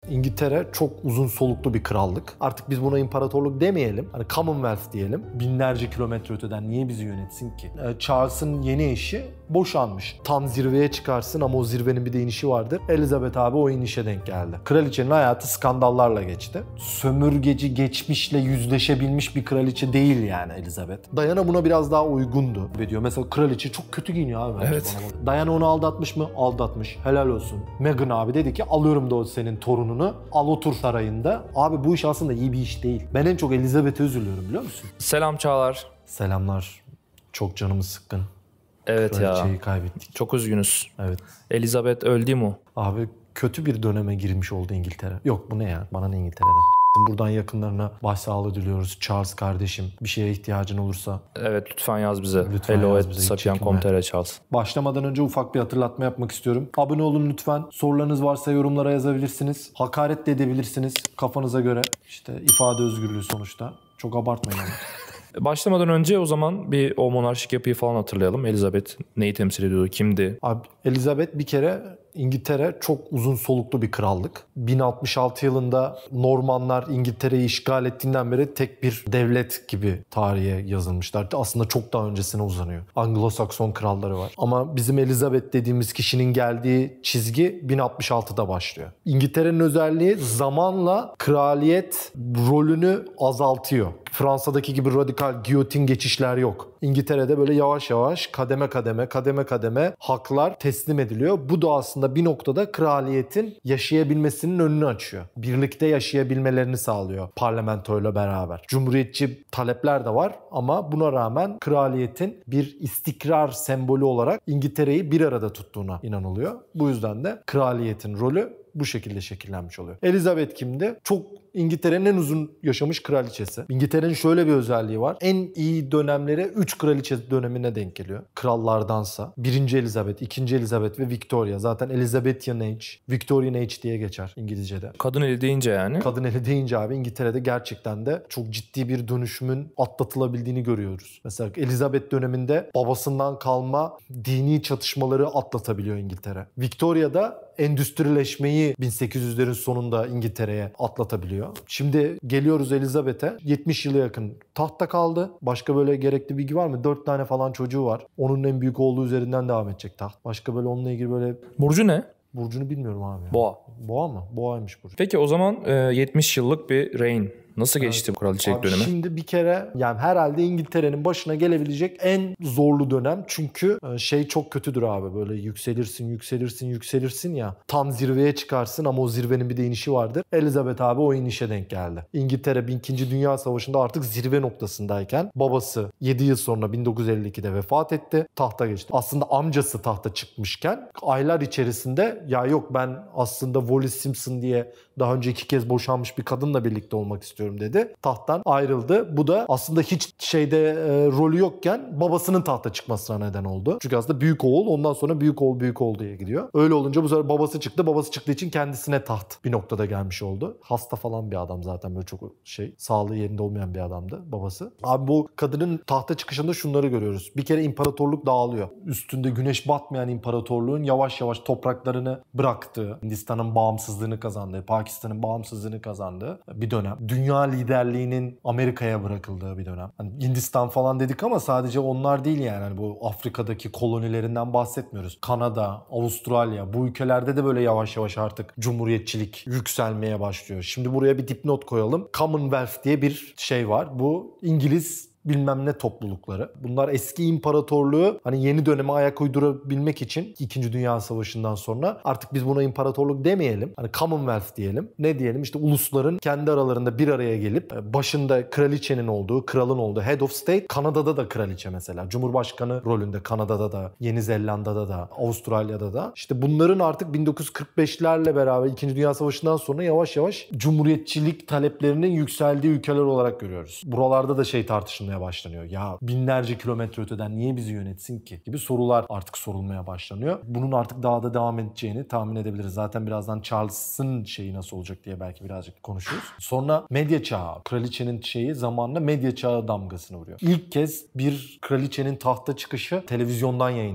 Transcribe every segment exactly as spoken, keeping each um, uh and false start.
İngiltere çok uzun soluklu bir krallık. Artık biz buna imparatorluk demeyelim. Hani Commonwealth diyelim. Binlerce kilometre öteden niye bizi yönetsin ki? Ee, Charles'ın yeni eşi boşanmış. Tam zirveye çıkarsın ama o zirvenin bir de inişi vardır. Elizabeth abi o inişe denk geldi. Kraliçenin hayatı skandallarla geçti. Sömürgeci geçmişle yüzleşebilmiş bir kraliçe değil yani Elizabeth. Diana buna biraz daha uygundu. Ve diyor mesela kraliçe çok kötü giyiniyor abi. Evet. Bana. Diana onu aldatmış mı? Aldatmış. Helal olsun. Meghan abi dedi ki alıyorum da o senin torununu. Al otur sarayında. Abi bu iş aslında iyi bir iş değil. Ben en çok Elizabeth'e üzülüyorum biliyor musun? Selam Çağlar. Selamlar. Çok canımız sıkkın. Evet ya. Kraliçeyi kaybettik. Çok üzgünüz. Evet. Elizabeth öldü mü? Abi kötü bir döneme girmiş oldu İngiltere. Yok bu ne ya? Bana ne İngiltere'den? Buradan yakınlarına başsağlığı diliyoruz. Charles kardeşim bir şeye ihtiyacın olursa. Evet lütfen yaz bize. Lütfen hello yaz at bize, hiç sapiyan nokta com nokta tr Charles. Başlamadan önce ufak bir hatırlatma yapmak istiyorum. Abone olun lütfen. Sorularınız varsa yorumlara yazabilirsiniz. Hakaret de edebilirsiniz kafanıza göre. İşte ifade özgürlüğü sonuçta. Çok abartmayın ama. Başlamadan önce o zaman bir o monarşik yapıyı falan hatırlayalım. Elizabeth neyi temsil ediyordu? Kimdi? Abi Elizabeth bir kere İngiltere çok uzun soluklu bir krallık. bin altmış altı yılında Normanlar İngiltere'yi işgal ettiğinden beri tek bir devlet gibi tarihe yazılmışlar. Aslında çok daha öncesine uzanıyor. Anglo-Sakson kralları var. Ama bizim Elizabeth dediğimiz kişinin geldiği çizgi bin altmış altıda başlıyor. İngiltere'nin özelliği zamanla kraliyet rolünü azaltıyor. Fransa'daki gibi radikal giyotin geçişler yok. İngiltere'de böyle yavaş yavaş kademe kademe kademe kademe haklar teslim ediliyor. Bu da aslında bir noktada kraliyetin yaşayabilmesinin önünü açıyor. Birlikte yaşayabilmelerini sağlıyor parlamentoyla beraber. Cumhuriyetçi talepler de var ama buna rağmen kraliyetin bir istikrar sembolü olarak İngiltere'yi bir arada tuttuğuna inanılıyor. Bu yüzden de kraliyetin rolü bu şekilde şekillenmiş oluyor. Elizabeth kimdi? Çok İngiltere'nin en uzun yaşamış kraliçesi. İngiltere'nin şöyle bir özelliği var. En iyi dönemleri üç kraliçe dönemine denk geliyor. Krallardansa. Birinci Elizabeth, ikinci Elizabeth ve Victoria. Zaten Elizabethan Age, Victorian Age diye geçer İngilizce'de. Kadın eli deyince yani. Kadın eli deyince abi İngiltere'de gerçekten de çok ciddi bir dönüşümün atlatılabildiğini görüyoruz. Mesela Elizabeth döneminde babasından kalma dini çatışmaları atlatabiliyor İngiltere. Victoria'da endüstrileşmeyi bin sekiz yüzlerin sonunda İngiltere'ye atlatabiliyor. Şimdi geliyoruz Elizabeth'e. yetmiş yıla yakın tahtta kaldı. Başka böyle gerekli bilgi var mı? dört tane falan çocuğu var. Onun en büyük oğlu üzerinden devam edecek taht. Başka böyle onunla ilgili böyle... Burcu ne? Burcunu bilmiyorum abi. Ya. Boğa. Boğa mı? Boğaymış Burcu. Peki o zaman yetmiş yıllık bir reign. Nasıl geçti bu kraliçelik Abi dönemi? Şimdi bir kere yani herhalde İngiltere'nin başına gelebilecek en zorlu dönem. Çünkü şey çok kötüdür abi. Böyle yükselirsin, yükselirsin, yükselirsin ya. Tam zirveye çıkarsın ama o zirvenin bir de inişi vardır. Elizabeth abi o inişe denk geldi. İngiltere ikinci. Dünya Savaşı'nda artık zirve noktasındayken babası yedi yıl sonra bin dokuz yüz elli ikide vefat etti. Tahta geçti. Aslında amcası tahta çıkmışken aylar içerisinde ya yok ben aslında Wallis Simpson diye daha önce iki kez boşanmış bir kadınla birlikte olmak istiyorum dedi. Tahttan ayrıldı. Bu da aslında hiç şeyde e, rolü yokken babasının tahta çıkmasına neden oldu. Çünkü aslında büyük oğul ondan sonra büyük oğul büyük oğul diye gidiyor. Öyle olunca bu sefer babası çıktı. Babası çıktığı için kendisine taht bir noktada gelmiş oldu. Hasta falan bir adam zaten böyle çok şey sağlığı yerinde olmayan bir adamdı babası. Abi bu kadının tahta çıkışında şunları görüyoruz. Bir kere imparatorluk dağılıyor. Üstünde güneş batmayan imparatorluğun yavaş yavaş topraklarını bıraktığı, Hindistan'ın bağımsızlığını kazandığı, Pakistan'ın bağımsızlığını kazandığı bir dönem. Dünya liderliğinin Amerika'ya bırakıldığı bir dönem. Hani Hindistan falan dedik ama sadece onlar değil yani. Hani bu Afrika'daki kolonilerinden bahsetmiyoruz. Kanada, Avustralya bu ülkelerde de böyle yavaş yavaş artık cumhuriyetçilik yükselmeye başlıyor. Şimdi buraya bir dipnot koyalım. Commonwealth diye bir şey var. Bu İngiliz bilmem ne toplulukları. Bunlar eski imparatorluğu hani yeni döneme ayak uydurabilmek için ikinci. Dünya Savaşı'ndan sonra artık biz buna imparatorluk demeyelim. Hani Commonwealth diyelim. Ne diyelim? İşte ulusların kendi aralarında bir araya gelip başında kraliçenin olduğu, kralın olduğu Head of State. Kanada'da da kraliçe mesela. Cumhurbaşkanı rolünde Kanada'da da, Yeni Zelanda'da da, Avustralya'da da. İşte bunların artık bin dokuz yüz kırk beşlerle beraber ikinci. Dünya Savaşı'ndan sonra yavaş yavaş cumhuriyetçilik taleplerinin yükseldiği ülkeler olarak görüyoruz. Buralarda da şey tartışılmaya başlanıyor. Ya binlerce kilometre öteden niye bizi yönetsin ki? Gibi sorular artık sorulmaya başlanıyor. Bunun artık daha da devam edeceğini tahmin edebiliriz. Zaten birazdan Charles'ın şeyi nasıl olacak diye belki birazcık konuşuruz. Sonra medya çağı. Kraliçenin şeyi zamanla medya çağı damgasını vuruyor. İlk kez bir kraliçenin tahta çıkışı televizyondan yayınlanıyor.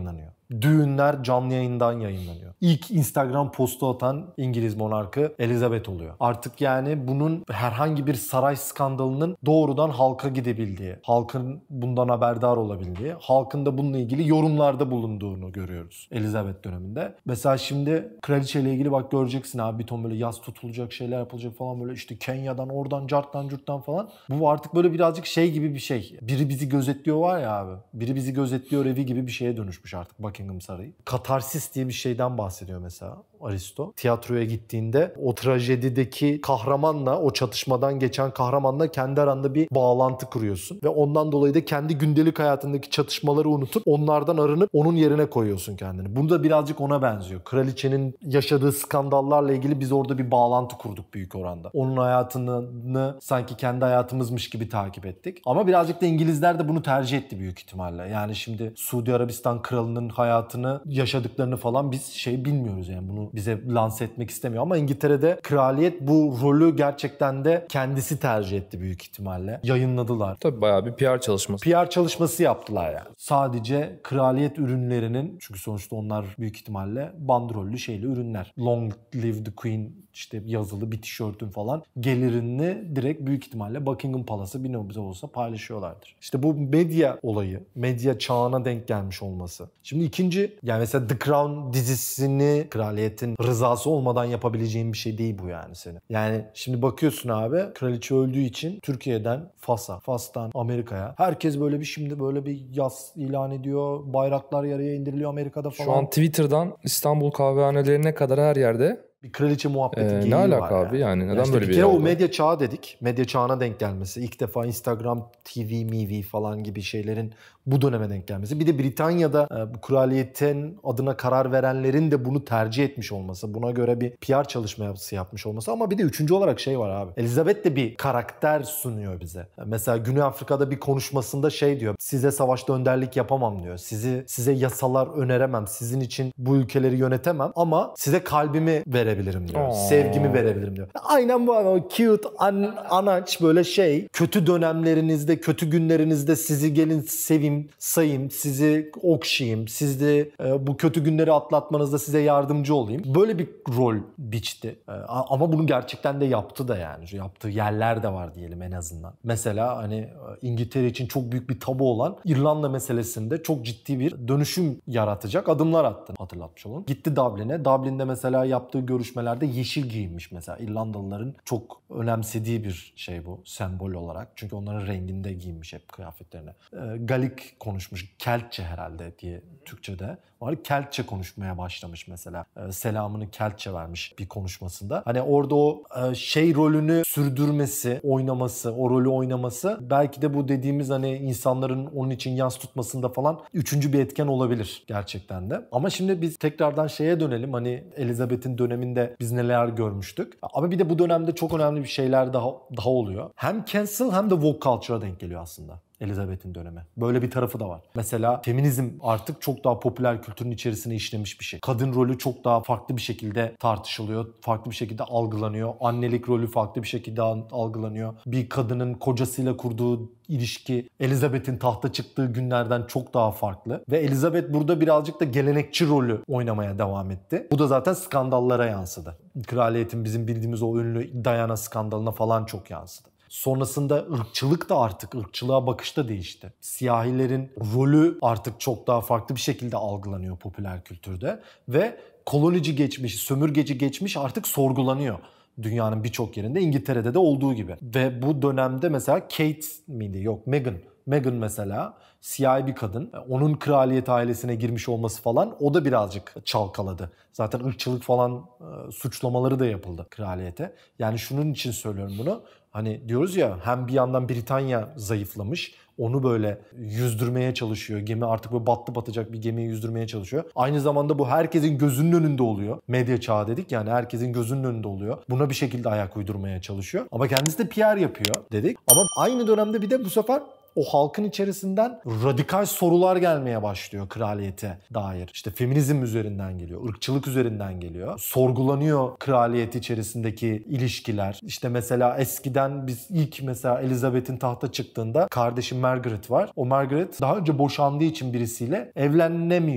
düğünler canlı yayından yayınlanıyor. İlk Instagram postu atan İngiliz monarkı Elizabeth oluyor. Artık yani bunun herhangi bir saray skandalının doğrudan halka gidebildiği, halkın bundan haberdar olabildiği, halkın da bununla ilgili yorumlarda bulunduğunu görüyoruz Elizabeth döneminde. Mesela şimdi kraliçeyle ilgili bak göreceksin abi, bir ton böyle yaz tutulacak şeyler yapılacak falan, böyle işte Kenya'dan oradan carttan curttan falan. Bu artık böyle birazcık şey gibi bir şey. Biri bizi gözetliyor var ya abi. Biri bizi gözetliyor evi gibi bir şeye dönüşmüş artık Buckingham Sarayı. Katarsis diye bir şeyden bahsediyor mesela Aristo. Tiyatroya gittiğinde o trajedideki kahramanla, o çatışmadan geçen kahramanla kendi aranda bir bağlantı kuruyorsun. Ve ondan dolayı da kendi gündelik hayatındaki çatışmaları unutup onlardan arınıp onun yerine koyuyorsun kendini. Bunu da birazcık ona benziyor. Kraliçenin yaşadığı skandallarla ilgili biz orada bir bağlantı kurduk büyük oranda. Onun hayatını sanki kendi hayatımızmış gibi takip ettik. Ama birazcık da İngilizler de bunu tercih etti büyük ihtimalle. Yani şimdi Suudi Arabistan kralının hayatını, yaşadıklarını falan biz şey bilmiyoruz yani, bunu bize lanse etmek istemiyor. Ama İngiltere'de kraliyet bu rolü gerçekten de kendisi tercih etti büyük ihtimalle. Yayınladılar. Tabii bayağı bir P R çalışması. P R çalışması yaptılar yani. Sadece kraliyet ürünlerinin, çünkü sonuçta onlar büyük ihtimalle bandrollü şeyli ürünler. Long live the Queen işte yazılı bir tişörtün falan gelirini direkt büyük ihtimalle Buckingham Palace'ı bir nebze olsa paylaşıyorlardır. İşte bu medya olayı, medya çağına denk gelmiş olması. Şimdi ikinci, yani mesela The Crown dizisini kraliyetin rızası olmadan yapabileceğin bir şey değil bu yani senin. Yani şimdi bakıyorsun abi, kraliçe öldüğü için Türkiye'den Fas'a, Fas'tan Amerika'ya herkes böyle bir şimdi böyle bir yas ilan ediyor. Bayraklar yarıya indiriliyor Amerika'da falan. Şu an Twitter'dan İstanbul kahvehanelerine kadar her yerde bir kraliçe muhabbeti ee, geyiği ne var alaka yani. abi yani neden yani işte böyle bir bir kere yer o oldu? medya çağı dedik. Medya çağına denk gelmesi. İlk defa Instagram, T V, M V falan gibi şeylerin bu döneme denk gelmesi. Bir de Britanya'da e, bu kraliyetin adına karar verenlerin de bunu tercih etmiş olması. Buna göre bir P R çalışması yapmış olması. Ama bir de üçüncü olarak şey var abi. Elizabeth de bir karakter sunuyor bize. Mesela Güney Afrika'da bir konuşmasında şey diyor. Size savaşta önderlik yapamam diyor. Sizi size yasalar öneremem. Sizin için bu ülkeleri yönetemem ama size kalbimi verebilirim diyor. Aa. Sevgimi verebilirim diyor. Aynen bu o cute, an, anaç böyle şey. Kötü dönemlerinizde, kötü günlerinizde sizi gelin seveyim, sayayım, sizi okşayayım, siz de e, bu kötü günleri atlatmanızda size yardımcı olayım. Böyle bir rol biçti. E, ama bunu gerçekten de yaptı da yani. Yaptığı yerler de var diyelim en azından. Mesela hani e, İngiltere için çok büyük bir tabu olan İrlanda meselesinde çok ciddi bir dönüşüm yaratacak adımlar attı. Hatırlatmış olun. Gitti Dublin'e. Dublin'de mesela yaptığı görüşmelerde yeşil giyinmiş mesela. İrlandalıların çok önemsediği bir şey bu sembol olarak. Çünkü onların renginde giyinmiş hep kıyafetlerine. E, Galik konuşmuş. Keltçe herhalde diye Türkçe'de var. Keltçe konuşmaya başlamış mesela. E, selamını Keltçe vermiş bir konuşmasında. Hani orada o e, şey rolünü sürdürmesi, oynaması, o rolü oynaması belki de bu dediğimiz hani insanların onun için yas tutmasında falan üçüncü bir etken olabilir gerçekten de. Ama şimdi biz tekrardan şeye dönelim. Hani Elizabeth'in döneminde biz neler görmüştük. Ama bir de bu dönemde çok önemli bir şeyler daha daha oluyor. Hem cancel hem de woke culture'a denk geliyor aslında. Elizabeth'in dönemi. Böyle bir tarafı da var. Mesela feminizm artık çok daha popüler kültürün içerisine işlemiş bir şey. Kadın rolü çok daha farklı bir şekilde tartışılıyor. Farklı bir şekilde algılanıyor. Annelik rolü farklı bir şekilde algılanıyor. Bir kadının kocasıyla kurduğu ilişki Elizabeth'in tahta çıktığı günlerden çok daha farklı. Ve Elizabeth burada birazcık da gelenekçi rolü oynamaya devam etti. Bu da zaten skandallara yansıdı. Kraliyetin bizim bildiğimiz o ünlü Diana skandalına falan çok yansıdı. Sonrasında ırkçılık da artık, ırkçılığa bakış da değişti. Siyahilerin rolü artık çok daha farklı bir şekilde algılanıyor popüler kültürde. Ve kolonici geçmiş, sömürgeci geçmiş artık sorgulanıyor. Dünyanın birçok yerinde, İngiltere'de de olduğu gibi. Ve bu dönemde mesela Kate miydi? Yok, Meghan. Meghan mesela siyahi bir kadın. Onun kraliyet ailesine girmiş olması falan o da birazcık çalkaladı. Zaten ırkçılık falan e, suçlamaları da yapıldı kraliyete. Yani şunun için söylüyorum bunu. Hani diyoruz ya, hem bir yandan Britanya zayıflamış, onu böyle yüzdürmeye çalışıyor. Gemi artık böyle battı batacak bir gemiyi yüzdürmeye çalışıyor. Aynı zamanda bu herkesin gözünün önünde oluyor. Medya çağı dedik, yani herkesin gözünün önünde oluyor. Buna bir şekilde ayak uydurmaya çalışıyor. Ama kendisi de P R yapıyor dedik. Ama aynı dönemde bir de bu sefer o halkın içerisinden radikal sorular gelmeye başlıyor kraliyete dair. İşte feminizm üzerinden geliyor, ırkçılık üzerinden geliyor. Sorgulanıyor kraliyet içerisindeki ilişkiler. İşte mesela eskiden biz ilk mesela Elizabeth'in tahta çıktığında kardeşi Margaret var. O Margaret daha önce boşandığı için birisiyle evlenemiyor.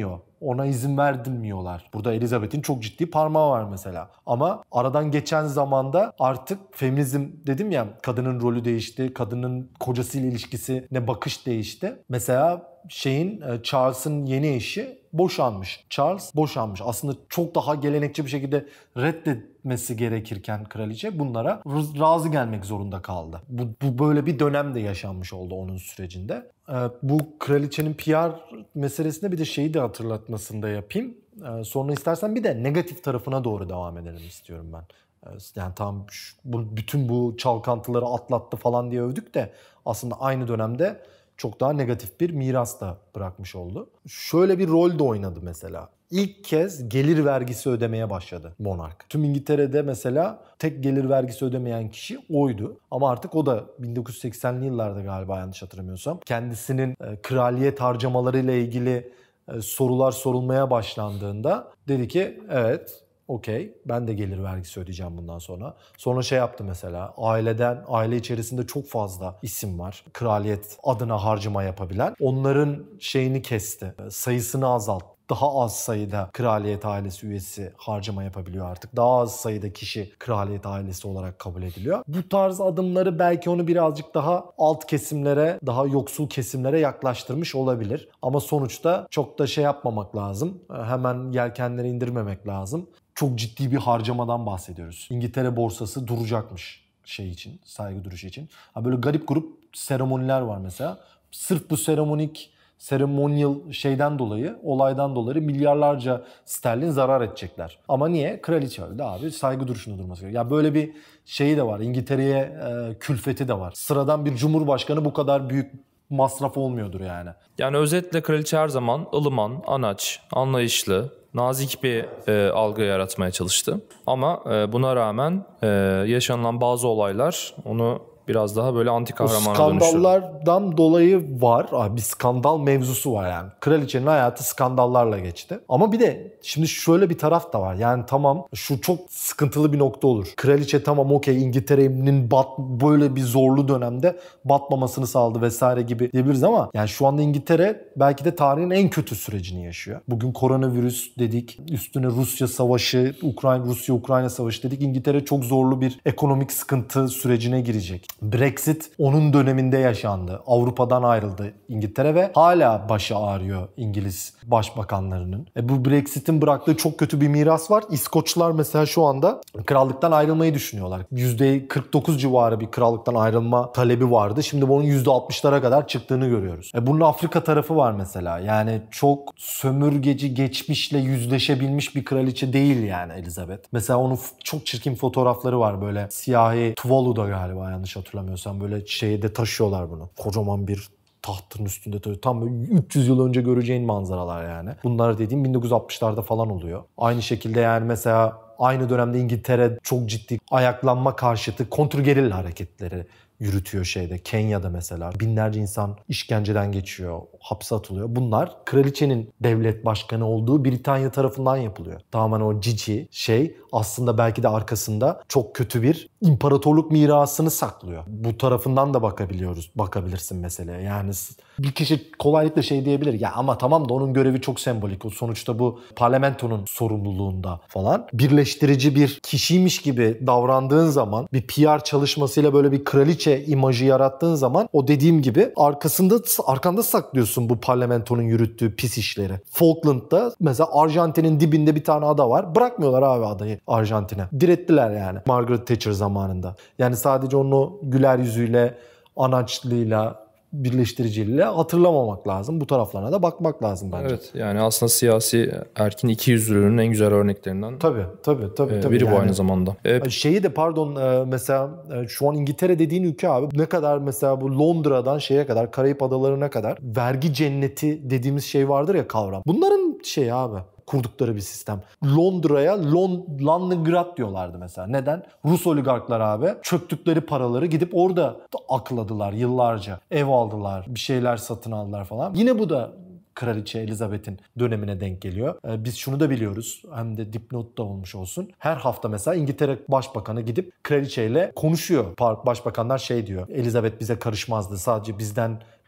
ona izin verdirmiyorlar. Burada Elizabeth'in çok ciddi parmağı var mesela. Ama aradan geçen zamanda artık feminizm dedim ya, kadının rolü değişti. Kadının kocasıyla ilişkisi ne bakış değişti. Mesela şeyin Charles'ın yeni eşi boşanmış. Charles boşanmış. Aslında çok daha gelenekçi bir şekilde reddetmesi gerekirken kraliçe bunlara razı gelmek zorunda kaldı. Bu, bu böyle bir dönem de yaşanmış oldu onun sürecinde. Ee, bu kraliçenin P R meselesinde bir de şeyi de hatırlatmasını da yapayım. Ee, sonra istersen bir de negatif tarafına doğru devam edelim istiyorum ben. Ee, yani tam şu, bu, bütün bu çalkantıları atlattı falan diye övdük de aslında aynı dönemde çok daha negatif bir miras da bırakmış oldu. Şöyle bir rol de oynadı mesela. İlk kez gelir vergisi ödemeye başladı monark. Tüm İngiltere'de mesela tek gelir vergisi ödemeyen kişi oydu. Ama artık o da bin dokuz yüz seksenli yıllarda galiba, yanlış hatırlamıyorsam, kendisinin e, kraliyet harcamalarıyla ilgili e, sorular sorulmaya başlandığında dedi ki evet, okey, ben de gelir vergisi ödeyeceğim bundan sonra. Sonra şey yaptı mesela, aileden, aile içerisinde çok fazla isim var. Kraliyet adına harcama yapabilen. Onların şeyini kesti, sayısını azalttı. Daha az sayıda kraliyet ailesi üyesi harcama yapabiliyor artık. Daha az sayıda kişi kraliyet ailesi olarak kabul ediliyor. Bu tarz adımları belki onu birazcık daha alt kesimlere, daha yoksul kesimlere yaklaştırmış olabilir. Ama sonuçta çok da şey yapmamak lazım. Hemen yelkenleri indirmemek lazım. Çok ciddi bir harcamadan bahsediyoruz. İngiltere borsası duracakmış şey için, saygı duruşu için. Ha, böyle garip grup seremoniler var mesela. Sırf bu seremonik seremonyal şeyden dolayı, olaydan dolayı milyarlarca sterlin zarar edecekler. Ama niye? Kraliçe öldü abi. Saygı duruşunda durması gerekiyor. Ya böyle bir şeyi de var. İngiltere'ye e, külfeti de var. Sıradan bir cumhurbaşkanı bu kadar büyük masraf olmuyordur yani. Yani özetle kraliçe her zaman ılıman, anaç, anlayışlı, nazik bir e, algı yaratmaya çalıştı. Ama e, buna rağmen e, yaşanılan bazı olaylar onu biraz daha böyle anti kahramana dönüştürdü. Skandallardan dolayı var. Abi bir skandal mevzusu var yani. Kraliçenin hayatı skandallarla geçti. Ama bir de şimdi şöyle bir taraf da var. Yani tamam, şu çok sıkıntılı bir nokta olur. Kraliçe tamam okey, İngiltere'nin bat, böyle bir zorlu dönemde batmamasını sağladı vesaire gibi diyebiliriz ama yani şu anda İngiltere belki de tarihin en kötü sürecini yaşıyor. Bugün koronavirüs dedik. Üstüne Rusya savaşı, Ukrayna Rusya-Ukrayna savaşı dedik. İngiltere çok zorlu bir ekonomik sıkıntı sürecine girecek. Brexit onun döneminde yaşandı. Avrupa'dan ayrıldı İngiltere ve hala başı ağrıyor İngiliz başbakanlarının. E bu Brexit'in bıraktığı çok kötü bir miras var. İskoçlar mesela şu anda krallıktan ayrılmayı düşünüyorlar. yüzde kırk dokuz civarı bir krallıktan ayrılma talebi vardı. Şimdi bunun yüzde altmışlara kadar çıktığını görüyoruz. E bunun Afrika tarafı var mesela. Yani çok sömürgeci geçmişle yüzleşebilmiş bir kraliçe değil yani Elizabeth. Mesela onun çok çirkin fotoğrafları var böyle. Siyahi Tuvalu'da galiba, yanlış hatırlamıyorsam, böyle şeyde taşıyorlar bunu. Kocaman bir tahtın üstünde taşıyor. Tam üç yüz yıl önce göreceğin manzaralar yani. Bunlar dediğim bin dokuz yüz altmışlarda falan oluyor. Aynı şekilde yani mesela aynı dönemde İngiltere çok ciddi ayaklanma karşıtı kontrgerilla hareketleri yürütüyor şeyde. Kenya'da mesela binlerce insan işkenceden geçiyor, hapse atılıyor. Bunlar kraliçenin devlet başkanı olduğu Britanya tarafından yapılıyor. Tamamen o cici şey aslında belki de arkasında çok kötü bir imparatorluk mirasını saklıyor. Bu tarafından da bakabiliyoruz, bakabilirsin meseleye. Yani bir kişi kolaylıkla şey diyebilir ya, ama tamam da onun görevi çok sembolik. O sonuçta bu parlamentonun sorumluluğunda falan. Birleştirici bir kişiymiş gibi davrandığın zaman, bir P R çalışmasıyla böyle bir kraliçe imajı yarattığın zaman, o dediğim gibi arkasında arkanda saklıyorsun bu parlamentonun yürüttüğü pis işleri. Falkland'da mesela Arjantin'in dibinde bir tane ada var. Bırakmıyorlar abi adayı Arjantin'e. Direttiler yani Margaret Thatcher zamanında. Yani sadece onu güler yüzüyle, anaçlığıyla, birleştiriciliğiyle hatırlamamak lazım. Bu taraflarına da bakmak lazım bence. Evet, yani aslında siyasi erkin ikiyüzlülüğünün en güzel örneklerinden tabii, tabii, tabii, tabii. biri yani, bu aynı zamanda. E, şeyi de pardon mesela şu an İngiltere dediğin ülke abi ne kadar mesela bu Londra'dan şeye kadar, Karayip Adaları'na kadar vergi cenneti dediğimiz şey vardır ya, kavram. Bunların şey abi, kurdukları bir sistem. Londra'ya Lon- Londongrad diyorlardı mesela. Neden? Rus oligarklar abi çöktükleri paraları gidip orada akladılar yıllarca. Ev aldılar, bir şeyler satın aldılar falan. Yine bu da Kraliçe Elizabeth'in dönemine denk geliyor. Ee, biz şunu da biliyoruz, hem de dipnot da olmuş olsun. Her hafta mesela İngiltere Başbakanı gidip kraliçeyle konuşuyor. Başbakanlar şey diyor, Elizabeth bize karışmazdı, sadece bizden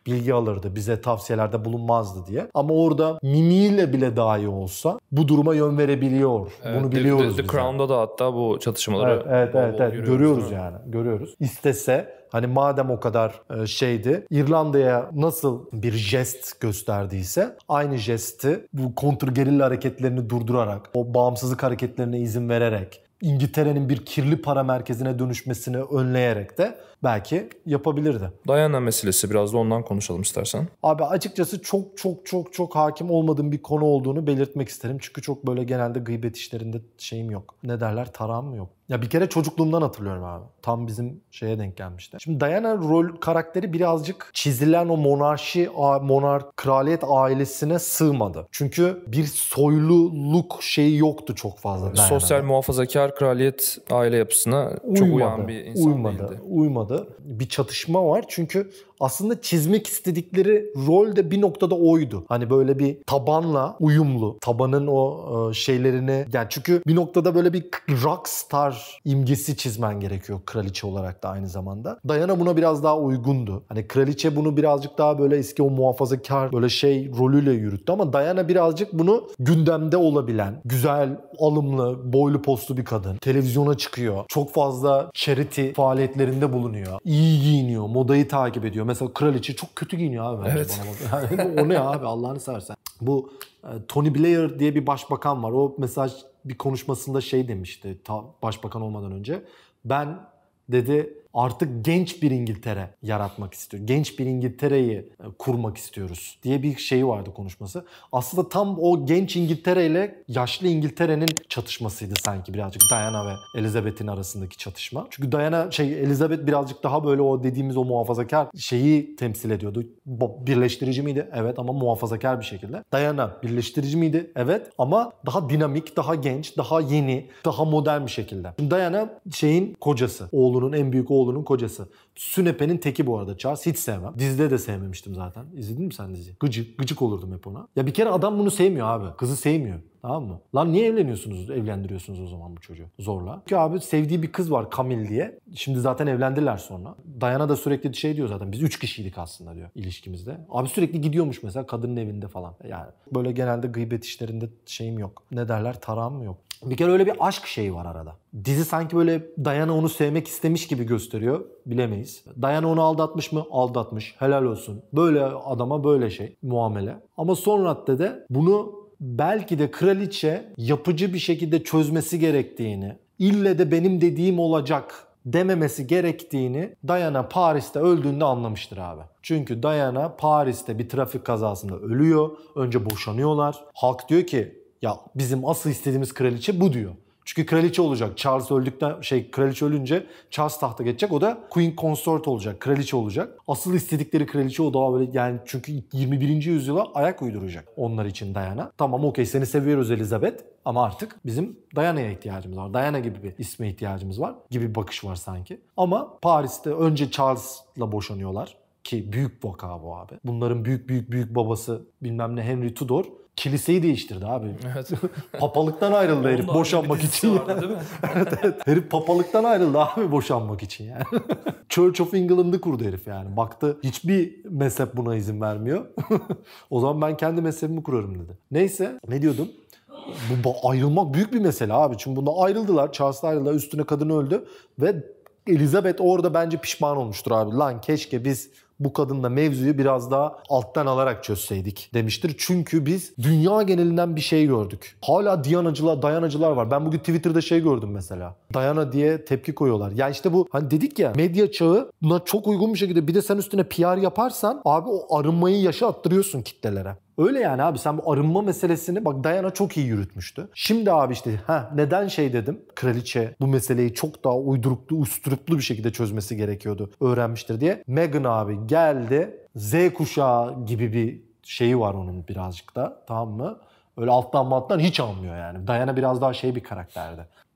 bilgi alırdı. Bize tavsiyelerde bulunmazdı diye. Ama orada mimiyle bile dahi olsa bu duruma yön verebiliyor. Evet, Bunu biliyoruz The, The, The biz. Crown'da da hatta bu çatışmaları Evet, evet, bol evet, bol evet. görüyoruz, görüyoruz yani. Görüyoruz. İstese hani madem o kadar şeydi, İrlanda'ya nasıl bir jest gösterdiyse aynı jesti bu kontrgerilla hareketlerini durdurarak, o bağımsızlık hareketlerine izin vererek, İngiltere'nin bir kirli para merkezine dönüşmesini önleyerek de belki yapabilirdi. Diana meselesi, biraz da ondan konuşalım istersen. Abi açıkçası çok çok çok çok hakim olmadığım bir konu olduğunu belirtmek isterim. Çünkü çok böyle genelde gıybet işlerinde şeyim yok. Ne derler? Tarağım yok. Ya bir kere çocukluğumdan hatırlıyorum abi. Tam bizim şeye denk gelmişti. Şimdi Diana rol karakteri birazcık çizilen o monarşi, monark, kraliyet ailesine sığmadı. Çünkü bir soyluluk şeyi yoktu çok fazla Diana'da. Sosyal muhafazakar kraliyet aile yapısına uymadı, çok uyan bir insan uymadı, değildi. Uymadı. Bir çatışma var çünkü aslında çizmek istedikleri rol de bir noktada oydu. Hani böyle bir tabanla uyumlu. Tabanın o şeylerini, yani çünkü bir noktada böyle bir rockstar imgesi çizmen gerekiyor kraliçe olarak da aynı zamanda. Diana buna biraz daha uygundu. Hani kraliçe bunu birazcık daha böyle eski o muhafazakar böyle şey rolüyle yürüttü ama Diana birazcık bunu gündemde olabilen, güzel, alımlı, boylu postlu bir kadın. Televizyona çıkıyor. Çok fazla charity faaliyetlerinde bulunuyor. İyi giyiniyor, modayı takip ediyor. Mesela kraliçe çok kötü giyiniyor abi. Evet. Bana bak. Yani o ne abi, Allah'ını seversen. Bu Tony Blair diye bir başbakan var. O mesela bir konuşmasında şey demişti ta başbakan olmadan önce. Ben dedi artık genç bir İngiltere yaratmak istiyor. Genç bir İngiltere'yi kurmak istiyoruz diye bir şey vardı konuşması. Aslında tam o genç İngiltere ile yaşlı İngiltere'nin çatışmasıydı sanki birazcık Diana ve Elizabeth'in arasındaki çatışma. Çünkü Diana şey Elizabeth birazcık daha böyle o dediğimiz o muhafazakar şeyi temsil ediyordu. Birleştirici miydi? Evet, ama muhafazakar bir şekilde. Diana birleştirici miydi? Evet, ama daha dinamik, daha genç, daha yeni, daha modern bir şekilde. Şimdi Diana şeyin kocası. Oğlunun, en büyük oğlunun kocası. Sünepe'nin teki bu arada Charles. Hiç sevmem. Dizide de sevmemiştim zaten. İzledin mi sen diziyi? Gıcık, gıcık olurdum hep ona. Ya bir kere adam bunu sevmiyor abi. Kızı sevmiyor. Tamam mı? Lan niye evleniyorsunuz, evlendiriyorsunuz o zaman bu çocuğu? Zorla. Çünkü abi sevdiği bir kız var, Camille diye. Şimdi zaten evlendiler sonra. Diana da sürekli şey diyor zaten. Biz üç kişiydik aslında diyor ilişkimizde. Abi sürekli gidiyormuş mesela kadının evinde falan. Yani böyle genelde gıybet işlerinde şeyim yok. Ne derler? Tarağım yok. Bir kere öyle bir aşk şeyi var arada. Dizi sanki böyle Diana onu sevmek istemiş gibi gösteriyor. Bilemeyiz. Diana onu aldatmış mı? Aldatmış. Helal olsun. Böyle adama böyle şey. Muamele. Ama son raddede bunu belki de kraliçe yapıcı bir şekilde çözmesi gerektiğini, ille de benim dediğim olacak dememesi gerektiğini Diana Paris'te öldüğünde anlamıştır abi. Çünkü Diana Paris'te bir trafik kazasında ölüyor. Önce boşanıyorlar. Halk diyor ki ya bizim asıl istediğimiz kraliçe bu diyor. Çünkü kraliçe olacak. Charles öldükten şey kraliçe ölünce Charles tahta geçecek. O da Queen Consort olacak. Kraliçe olacak. Asıl istedikleri kraliçe o, daha böyle yani çünkü yirmi birinci yüzyıla ayak uyduracak onlar için Diana. Tamam, okey, seni seviyoruz Elizabeth ama artık bizim Diana'ya ihtiyacımız var. Diana gibi bir isme ihtiyacımız var gibi bir bakış var sanki. Ama Paris'te önce Charles'la boşanıyorlar. Ki büyük vaka bu abi. Bunların büyük büyük büyük babası bilmem ne Henry Tudor kiliseyi değiştirdi abi. Evet. Papalıktan ayrıldı herif boşanmak için. Vardı, değil mi? Evet, evet. Herif papalıktan ayrıldı abi boşanmak için yani. Church of England'ı kurdu herif yani. Baktı hiçbir mezhep buna izin vermiyor. O zaman ben kendi mezhebimi kurarım dedi. Neyse, ne diyordum? Bu ayrılmak büyük bir mesele abi. Çünkü bunda ayrıldılar. Charles'la ayrıldılar. Üstüne kadın öldü. Ve Elizabeth orada bence pişman olmuştur abi. Lan keşke biz bu kadınla mevzuyu biraz daha alttan alarak çözseydik demiştir. Çünkü biz dünya genelinden bir şey gördük. Hala Dianacılar, Dayanacılar var. Ben bugün Twitter'da şey gördüm mesela. Diana diye tepki koyuyorlar. Ya işte bu hani dedik ya, medya çağına çok uygun bir şekilde bir de sen üstüne P R yaparsan abi o arınmayı yaşa attırıyorsun kitlelere. Öyle yani abi, sen bu arınma meselesini bak Diana çok iyi yürütmüştü. Şimdi abi işte ha neden şey dedim? Kraliçe bu meseleyi çok daha uyduruklu, usturuplu bir şekilde çözmesi gerekiyordu. Öğrenmiştir diye. Meghan abi geldi. Z kuşağı gibi bir şeyi var onun birazcık da, tamam mı? Öyle alttan alttan hiç almıyor yani. Diana biraz daha şey bir karakterdi.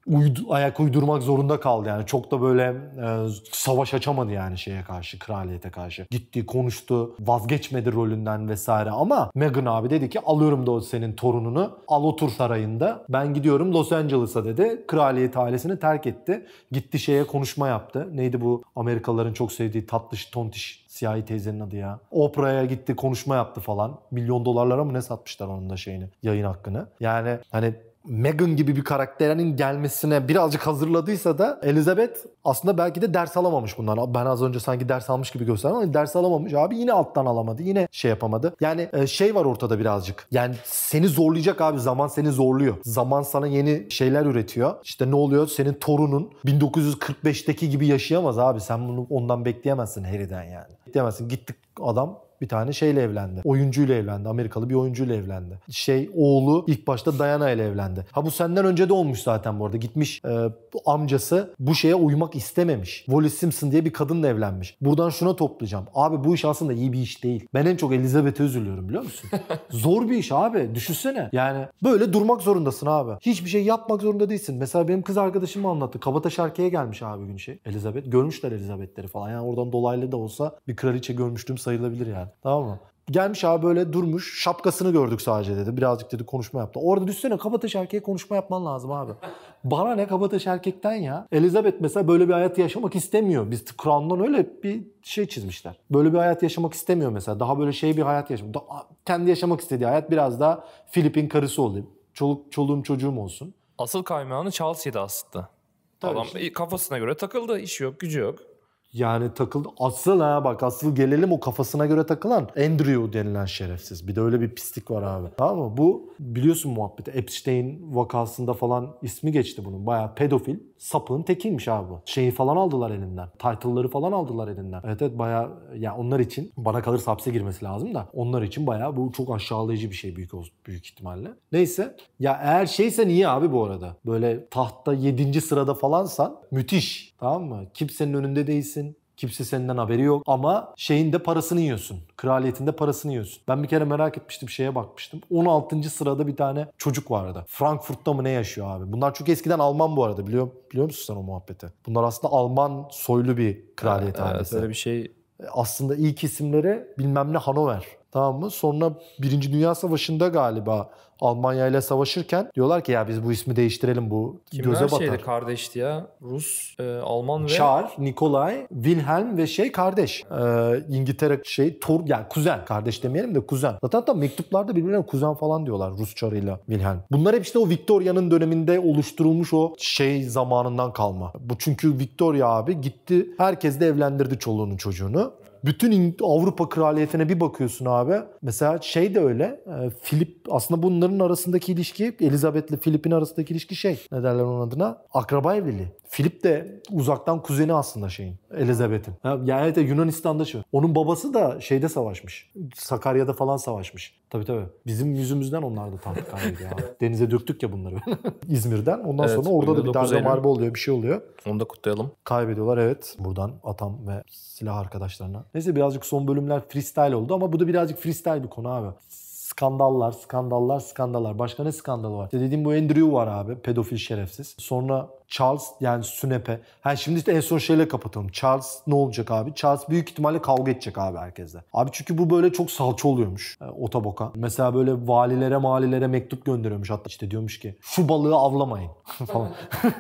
uydu, ayak uydurmak zorunda kaldı yani. Çok da böyle e, savaş açamadı yani şeye karşı, kraliyete karşı. Gitti, konuştu, vazgeçmedi rolünden vesaire ama Meghan abi dedi ki alıyorum da o senin torununu, al otur sarayında. Ben gidiyorum Los Angeles'a dedi. Kraliyet ailesini terk etti. Gitti şeye konuşma yaptı. Neydi bu Amerikalıların çok sevdiği tatlış tontiş siyahi teyzenin adı ya. Oprah'ya gitti, konuşma yaptı falan. Milyon dolarlara mı ne satmışlar onun da şeyini, yayın hakkını. Yani hani Meghan gibi bir karakterin gelmesine birazcık hazırladıysa da Elizabeth aslında belki de ders alamamış bundan. Ben az önce sanki ders almış gibi gösterdim ama ders alamamış. Abi yine alttan alamadı. Yine şey yapamadı. Yani şey var ortada birazcık. Yani seni zorlayacak abi. Zaman seni zorluyor. Zaman sana yeni şeyler üretiyor. İşte ne oluyor? Senin torunun bin dokuz yüz kırk beşteki gibi yaşayamaz abi. Sen bunu ondan bekleyemezsin Harry'den yani. Bekleyemezsin. Gittik adam bir tane şeyle evlendi. Oyuncuyla evlendi. Amerikalı bir oyuncuyla evlendi. Şey oğlu ilk başta Diana ile evlendi. Ha bu senden önce de olmuş zaten bu arada. Gitmiş e, amcası bu şeye uymak istememiş. Wallis Simpson diye bir kadınla evlenmiş. Buradan şuna toplayacağım. Abi bu iş aslında iyi bir iş değil. Ben en çok Elizabeth'e üzülüyorum biliyor musun? Zor bir iş abi. Düşünsene. Yani böyle durmak zorundasın abi. Hiçbir şey yapmak zorunda değilsin. Mesela benim kız arkadaşım anlattı. Kabataş Erkeğe gelmiş abi gün şey. Elizabeth. Görmüşler Elizabeth'leri falan. Yani oradan dolaylı da olsa bir kraliçe görmüştüm sayılabilir yani. Tamam mı? Gelmiş abi böyle durmuş. Şapkasını gördük sadece dedi. Birazcık dedi konuşma yaptı. Orada düşsene Kabataş Erkeğe konuşma yapman lazım abi. Bana ne Kabataş Erkek'ten ya. Elizabeth mesela böyle bir hayatı yaşamak istemiyor. Biz Crown'dan öyle bir şey çizmişler. Böyle bir hayat yaşamak istemiyor mesela. Daha böyle şey bir hayat yaşamak. Daha, kendi yaşamak istediği hayat biraz daha Philip'in karısı olayım. Çoluk, çoluğum çocuğum olsun. Asıl kaymağını Chelsea'de aslında. Tabii Adam işte. kafasına göre takıldı. İş yok, gücü yok. Yani takıldı. Asıl ha bak asıl gelelim o kafasına göre takılan Andrew denilen şerefsiz. Bir de öyle bir pislik var abi. Tamam mı? Bu biliyorsun muhabbeti. Epstein vakasında falan ismi geçti bunun. Bayağı pedofil. Sapığın tekiymiş abi bu. Şeyi falan aldılar elinden. Title'ları falan aldılar elinden. Evet evet bayağı ya onlar için bana kalırsa hapse girmesi lazım da onlar için bayağı bu çok aşağılayıcı bir şey büyük büyük ihtimalle. Neyse. Ya eğer şeyse niye abi bu arada? Böyle tahtta yedinci sırada falansan müthiş. Tamam mı? Kimsenin önünde değilsin. Kimse senden haberi yok ama şeyin de parasını yiyorsun. Kraliyetin de parasını yiyorsun. Ben bir kere merak etmiştim şeye bakmıştım. on altıncı sırada bir tane çocuk vardı. Frankfurt'ta mı ne yaşıyor abi? Bunlar çok eskiden Alman bu arada. Biliyor, biliyor musun sen o muhabbeti? Bunlar aslında Alman soylu bir kraliyet Evet, ailesi. öyle bir şey. Aslında ilk isimleri bilmem ne Hanover. Tamam mı? Sonra Birinci Dünya Savaşı'nda galiba Almanya ile savaşırken diyorlar ki ya biz bu ismi değiştirelim bu Kimler göze batar. şeydi kardeşti ya? Rus, e, Alman ve... Charles, Nikolay, Wilhelm ve şey kardeş. Ee, İngiltere şey Tor yani kuzen. Kardeş demeyelim de kuzen. Zaten hatta mektuplarda birbirlerine kuzen falan diyorlar Rus çarıyla Wilhelm. Bunlar hep işte o Victoria'nın döneminde oluşturulmuş o şey zamanından kalma. Bu çünkü Victoria abi gitti herkesle evlendirdi çoluğunu çocuğunu. Bütün Avrupa kraliyetine bir bakıyorsun abi. Mesela şey de öyle. Philip aslında bunların arasındaki ilişki Elizabeth ile Philip'in arasındaki ilişki şey. Ne derler onun adına? Akraba evliliği. Philip de uzaktan kuzeni aslında şeyin. Elizabeth'in. Yani evet Yunanistan'da şu. Onun babası da şeyde savaşmış. Sakarya'da falan savaşmış. Tabii tabii. Bizim yüzümüzden onlar da taht kaybediyor ya. Denize döktük ya bunları. İzmir'den. Ondan Evet, sonra orada da bir darbe Eylül. marbe oluyor. Bir şey oluyor. Onu da kutlayalım. Kaybediyorlar evet. Buradan atam ve silah arkadaşlarına. Neyse birazcık son bölümler freestyle oldu ama bu da birazcık freestyle bir konu abi. Skandallar, skandallar, skandallar. Başka ne skandalı var? İşte dediğim bu Andrew var abi. Pedofil şerefsiz. Sonra Charles yani sünepe. Ha şimdi işte en son şeyle kapatalım. Charles ne olacak abi? Charles büyük ihtimalle kavga edecek abi herkesle. Abi çünkü bu böyle çok salça oluyormuş. E, otoboka. Mesela böyle valilere malilere mektup gönderiyormuş. Hatta işte diyormuş ki şu balığı avlamayın falan.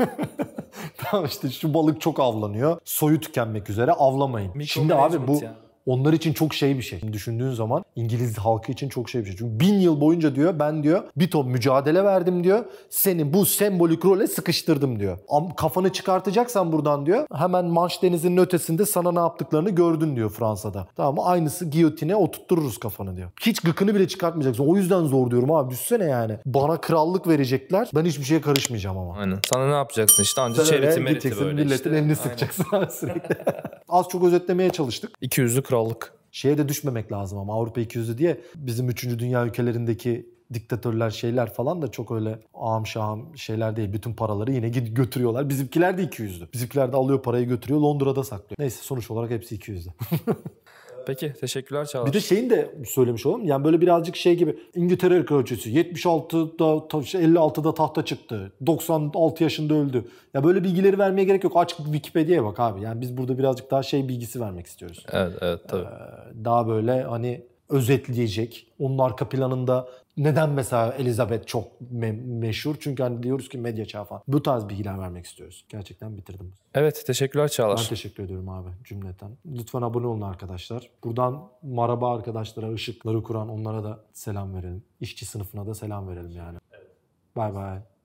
Tamam işte şu balık çok avlanıyor. Soyu tükenmek üzere avlamayın. Şimdi abi bu yani. Onlar için çok şey bir şey. Düşündüğün zaman İngiliz halkı için çok şey bir şey. Çünkü bin yıl boyunca diyor ben diyor bir ton mücadele verdim diyor. Seni bu sembolik role sıkıştırdım diyor. Kafanı çıkartacaksan buradan diyor. Hemen Manş Denizi'nin ötesinde sana ne yaptıklarını gördün diyor Fransa'da. Tamam mı? Aynısı giyotine oturttururuz kafanı diyor. Hiç gıkını bile çıkartmayacaksın. O yüzden zor diyorum abi. Düşünsene yani. Bana krallık verecekler. Ben hiçbir şeye karışmayacağım ama. Aynen. Sana ne yapacaksın işte? Ancak çevreti meriti böyle milletin işte. elini sıkacaksın sürekli. Az çok özetlemeye çalıştık. İki yüzlü krallık. Şeye de düşmemek lazım ama Avrupa iki yüzlü diye bizim üçüncü dünya ülkelerindeki diktatörler şeyler falan da çok öyle ağam şaham şeyler değil. Bütün paraları yine götürüyorlar. Bizimkiler de iki yüzlü. Bizimkiler de alıyor parayı götürüyor Londra'da saklıyor. Neyse sonuç olarak hepsi iki yüzlü. Peki teşekkürler Çağlar. Bir de şeyin de söylemiş olalım. Yani böyle birazcık şey gibi İngiltere kraliçesi yetmiş altıda elli altıda tahta çıktı. doksan altı yaşında öldü. Ya böyle bilgileri vermeye gerek yok. Aç Wikipedia'ya bak abi. Yani biz burada birazcık daha şey bilgisi vermek istiyoruz. Evet evet tabii. Ee, daha böyle hani özetleyecek. Onun arka planında neden mesela Elizabeth çok me- meşhur? Çünkü hani diyoruz ki medya çağı falan. Bu tarz bilgiler vermek istiyoruz. Gerçekten bitirdim. Evet teşekkürler Çağlar. Ben teşekkür ediyorum abi cümleten. Lütfen abone olun arkadaşlar. Buradan maraba arkadaşlara, ışıkları kuran onlara da selam verelim. İşçi sınıfına da selam verelim yani. Bay bay.